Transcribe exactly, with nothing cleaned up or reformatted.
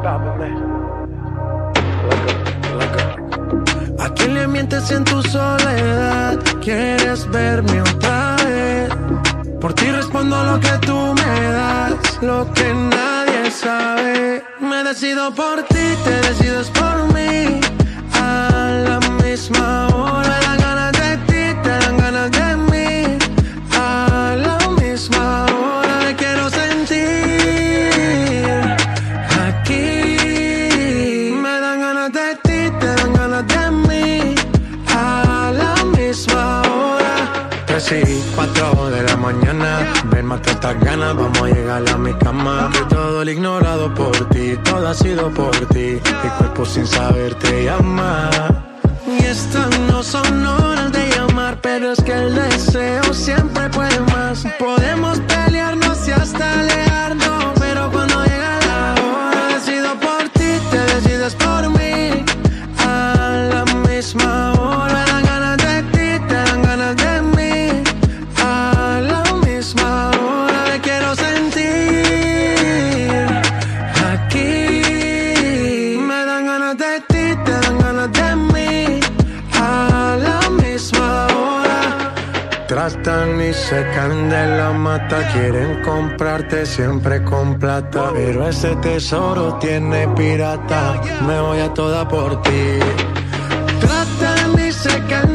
¿A quién le mientes en tu soledad? ¿Quieres verme otra vez? Por ti respondo lo que tú me das, lo que nadie sabe. Me decido por ti, te decides por mí. A la misma hora me dan ganas de ti, te dan ganas de mí. A la misma hora me quiero sentir aquí. Me dan ganas de ti, te dan ganas de mí. A la misma hora. Tres y cuatro de la mañana, ven, mate estas ganas, vamos a llegar a mi cama. Que todo el ignorado por ti, todo ha sido por ti. Mi cuerpo sin saber te llama. Y estas no son horas de llamar, pero es que el deseo siempre puede más. Podemos pelearnos y hasta alejarnos, pero cuando llega la hora decido por ti, te decides por mí. A la misma hora me dan ganas de ti, te dan ganas de mí. A la misma hora me quiero sentir aquí. Me dan ganas de ti, te dan ganas de mí. A la misma hora. Tratan y se caen de la mata, quieren comprarte siempre con plata, pero ese tesoro tiene pirata. Me voy a toda por ti. Tratan y se caen